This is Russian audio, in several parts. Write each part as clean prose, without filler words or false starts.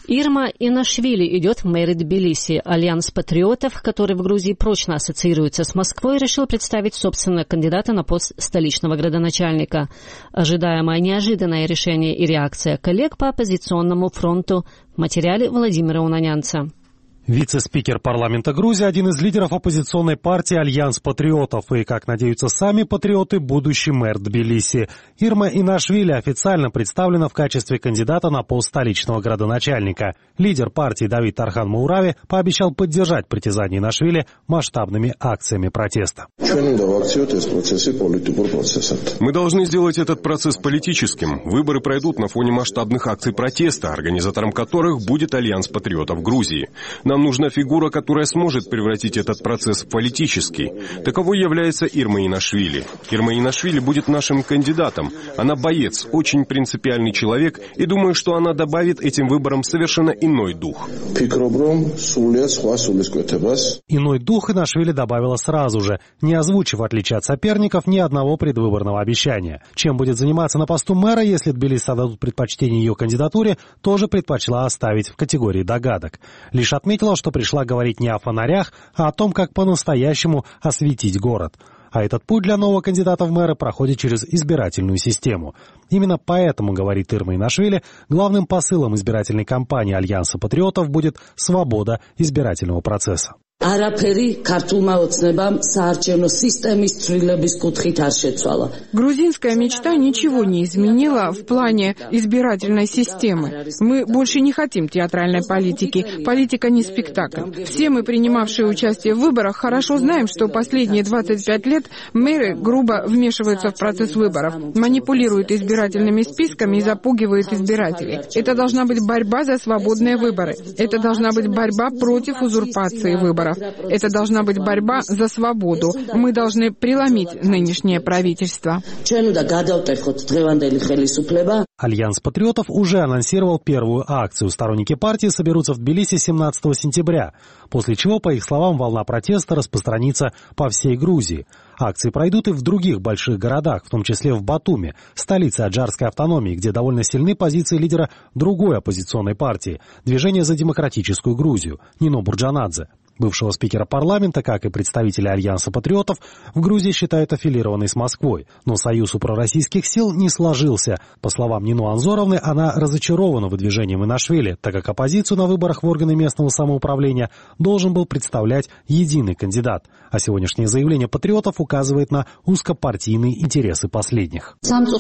Ирма Инашвили идет в мэры Тбилиси. Альянс патриотов, который в Грузии прочно ассоциируется с Москвой, решил представить собственного кандидата на пост столичного градоначальника. Ожидаемое неожиданное решение и реакция коллег по оппозиционному фронту в материале Владимира Унанянца. Вице-спикер парламента Грузии – один из лидеров оппозиционной партии «Альянс патриотов» и, как надеются сами патриоты, будущий мэр Тбилиси. Ирма Инашвили официально представлена в качестве кандидата на пост столичного градоначальника. Лидер партии Давид Тархан Маурави пообещал поддержать притязания Инашвили масштабными акциями протеста. Мы должны сделать этот процесс политическим. Выборы пройдут на фоне масштабных акций протеста, организатором которых будет Альянс патриотов Грузии. Нам нужна фигура, которая сможет превратить этот процесс в политический. Таковой является Ирма Инашвили. Ирма Инашвили будет нашим кандидатом. Она боец, очень принципиальный человек, и думаю, что она добавит этим выборам совершенно иной дух. Иной дух Инашвили добавила сразу же, не озвучив, в отличие от соперников, ни одного предвыборного обещания. Чем будет заниматься на посту мэра, если Тбилиси отдадут предпочтение ее кандидатуре, тоже предпочла оставить в категории догадок. Лишь отметила, что пришла говорить не о фонарях, а о том, как по-настоящему осветить город. А этот путь для нового кандидата в мэры проходит через избирательную систему. Именно поэтому, говорит Ирма Инашвили, главным посылом избирательной кампании Альянса патриотов будет свобода избирательного процесса. Грузинская мечта ничего не изменила в плане избирательной системы. Мы больше не хотим театральной политики. Политика не спектакль. Все мы, принимавшие участие в выборах, хорошо знаем, что последние 25 лет мэры грубо вмешиваются в процесс выборов, манипулируют избирательными списками и запугивают избирателей. Это должна быть борьба за свободные выборы. Это должна быть борьба против узурпации выборов. Это должна быть борьба за свободу. Мы должны преломить нынешнее правительство. Альянс патриотов уже анонсировал первую акцию. Сторонники партии соберутся в Тбилиси 17 сентября, после чего, по их словам, волна протеста распространится по всей Грузии. Акции пройдут и в других больших городах, в том числе в Батуми, столице аджарской автономии, где довольно сильны позиции лидера другой оппозиционной партии – Движения за демократическую Грузию, Нино Бурджанадзе. Бывшего спикера парламента, как и представителя Альянса патриотов, в Грузии считают аффилированной с Москвой. Но союз у пророссийских сил не сложился. По словам Нино Анзоровны, она разочарована выдвижением Инашвили, так как оппозицию на выборах в органы местного самоуправления должен был представлять единый кандидат. А сегодняшнее заявление патриотов указывает на узкопартийные интересы последних.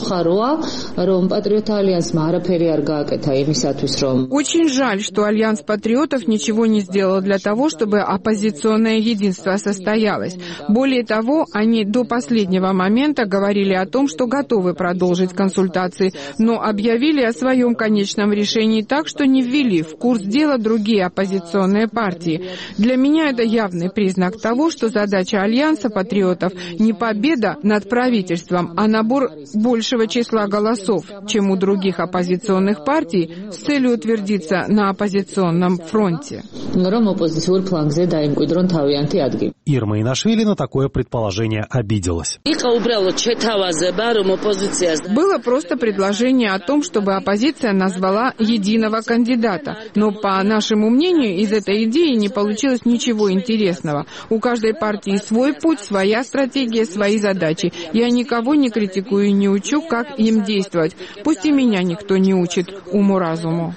Очень жаль, что Альянс патриотов ничего не сделал для того, чтобы оппозиционное единство состоялось. Более того, они до последнего момента говорили о том, что готовы продолжить консультации, но объявили о своем конечном решении так, что не ввели в курс дела другие оппозиционные партии. Для меня это явный признак того, что задача Альянса патриотов не победа над правительством, а набор большего числа голосов, чем у других оппозиционных партий, с целью утвердиться на оппозиционном фронте. Ирма Инашвили на такое предположение обиделась. Было просто предложение о том, чтобы оппозиция назвала единого кандидата. Но, по нашему мнению, из этой идеи не получилось ничего интересного. У каждой партии свой путь, своя стратегия, свои задачи. Я никого не критикую и не учу, как им действовать. Пусть и меня никто не учит уму-разуму.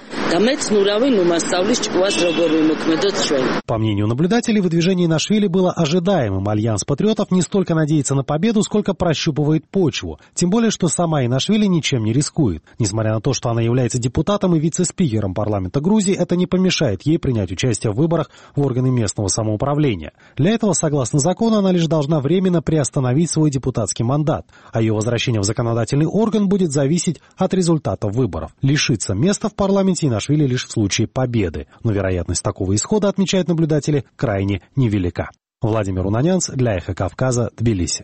По мнению наблюдателей, выдвижение Инашвили было ожидаемым. Альянс патриотов не столько надеется на победу, сколько прощупывает почву. Тем более, что сама Инашвили ничем не рискует. Несмотря на то, что она является депутатом и вице-спикером парламента Грузии, это не помешает ей принять участие в выборах в органы местного самоуправления. Для этого, согласно закону, она лишь должна временно приостановить свой депутатский мандат, а ее возвращение в законодательный орган будет зависеть от результатов выборов. Лишиться места в парламенте Инашвили лишь в случае победы. Но вероятность такого исхода, отмечают наблюдатели, крайне невелика. Владимир Унанянц для Эхо Кавказа, Тбилиси.